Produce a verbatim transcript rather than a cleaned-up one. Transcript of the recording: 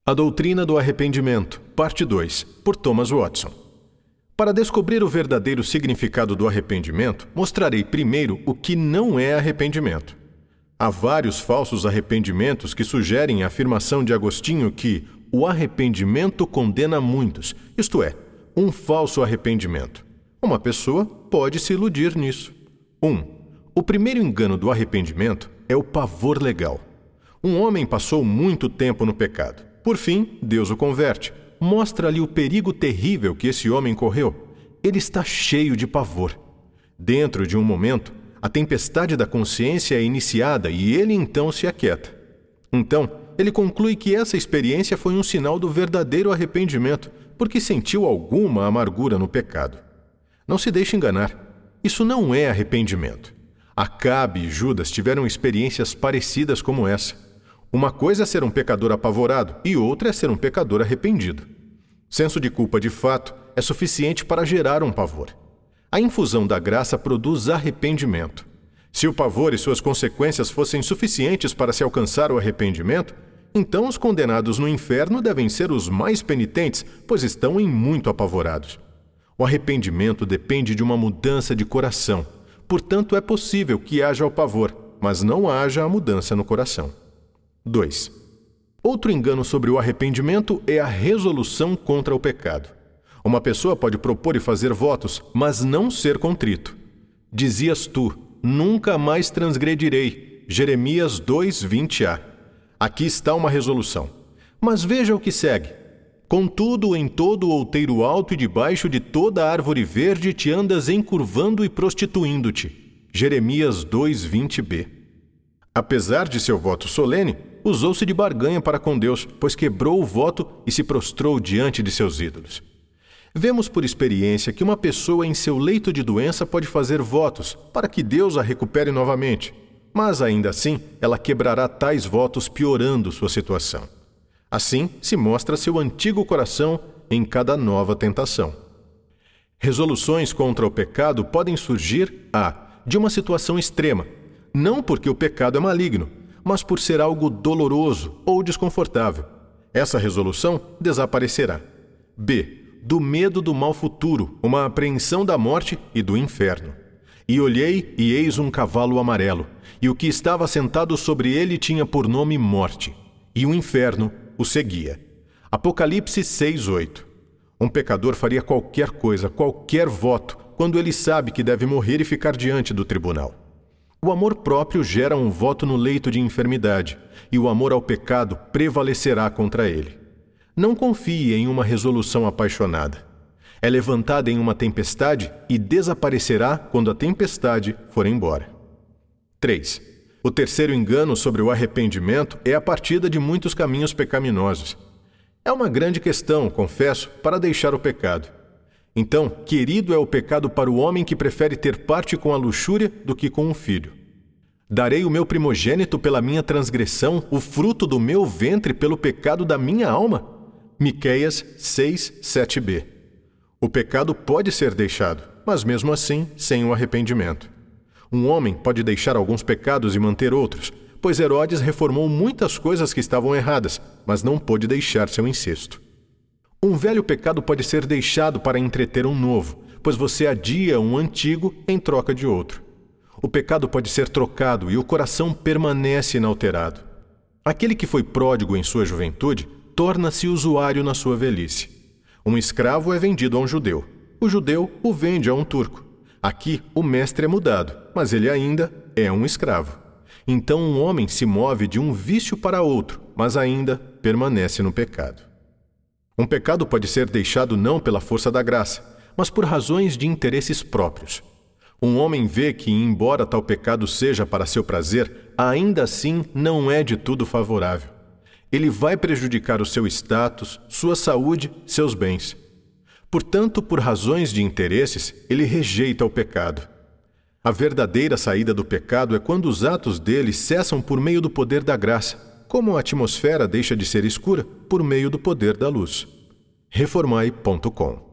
A Doutrina do Arrependimento, parte dois, por Thomas Watson. Para descobrir o verdadeiro significado do arrependimento, mostrarei primeiro o que não é arrependimento. Há vários falsos arrependimentos que sugerem a afirmação de Agostinho que o arrependimento condena muitos, isto é, um falso arrependimento. Uma pessoa pode se iludir nisso. um. O primeiro engano do arrependimento é o pavor legal. Um homem passou muito tempo no pecado. Por fim, Deus o converte. Mostra-lhe o perigo terrível que esse homem correu. Ele está cheio de pavor. Dentro de um momento, a tempestade da consciência é iniciada e ele então se aquieta. Então, ele conclui que essa experiência foi um sinal do verdadeiro arrependimento, porque sentiu alguma amargura no pecado. Não se deixe enganar. Isso não é arrependimento. Acabe e Judas tiveram experiências parecidas como essa. Uma coisa é ser um pecador apavorado e outra é ser um pecador arrependido. Senso de culpa de fato é suficiente para gerar um pavor. A infusão da graça produz arrependimento. Se o pavor e suas consequências fossem suficientes para se alcançar o arrependimento, então os condenados no inferno devem ser os mais penitentes, pois estão em muito apavorados. O arrependimento depende de uma mudança de coração. Portanto, é possível que haja o pavor, mas não haja a mudança no coração. dois. Outro engano sobre o arrependimento é a resolução contra o pecado. Uma pessoa pode propor e fazer votos, mas não ser contrito. Dizias tu, nunca mais transgredirei. Jeremias dois, vinte a. Aqui está uma resolução. Mas veja o que segue. Contudo, em todo o outeiro alto e debaixo de toda a árvore verde te andas encurvando e prostituindo-te. Jeremias dois, vinte b. Apesar de seu voto solene, usou-se de barganha para com Deus, pois quebrou o voto e se prostrou diante de seus ídolos. Vemos por experiência que uma pessoa em seu leito de doença pode fazer votos para que Deus a recupere novamente, mas ainda assim ela quebrará tais votos piorando sua situação. Assim se mostra seu antigo coração em cada nova tentação. Resoluções contra o pecado podem surgir a. de uma situação extrema, não porque o pecado é maligno, mas por ser algo doloroso ou desconfortável. Essa resolução desaparecerá. B. Do medo do mal futuro, uma apreensão da morte e do inferno. E olhei, e eis um cavalo amarelo, e o que estava sentado sobre ele tinha por nome Morte, e o inferno o seguia. Apocalipse seis, oito. Um pecador faria qualquer coisa, qualquer voto, quando ele sabe que deve morrer e ficar diante do tribunal. O amor próprio gera um voto no leito de enfermidade, e o amor ao pecado prevalecerá contra ele. Não confie em uma resolução apaixonada. É levantada em uma tempestade e desaparecerá quando a tempestade for embora. três. O terceiro engano sobre o arrependimento é a partida de muitos caminhos pecaminosos. É uma grande questão, confesso, para deixar o pecado. Então, querido é o pecado para o homem que prefere ter parte com a luxúria do que com um filho. Darei o meu primogênito pela minha transgressão, o fruto do meu ventre pelo pecado da minha alma? Miqueias seis, sete b. O pecado pode ser deixado, mas mesmo assim sem o arrependimento. Um homem pode deixar alguns pecados e manter outros, pois Herodes reformou muitas coisas que estavam erradas, mas não pôde deixar seu incesto. Um velho pecado pode ser deixado para entreter um novo, pois você adia um antigo em troca de outro. O pecado pode ser trocado e o coração permanece inalterado. Aquele que foi pródigo em sua juventude torna-se usuário na sua velhice. Um escravo é vendido a um judeu. O judeu o vende a um turco. Aqui o mestre é mudado, mas ele ainda é um escravo. Então um homem se move de um vício para outro, mas ainda permanece no pecado. Um pecado pode ser deixado não pela força da graça, mas por razões de interesses próprios. Um homem vê que, embora tal pecado seja para seu prazer, ainda assim não é de tudo favorável. Ele vai prejudicar o seu status, sua saúde, seus bens. Portanto, por razões de interesses, ele rejeita o pecado. A verdadeira saída do pecado é quando os atos dele cessam por meio do poder da graça, como a atmosfera deixa de ser escura por meio do poder da luz. reformai ponto com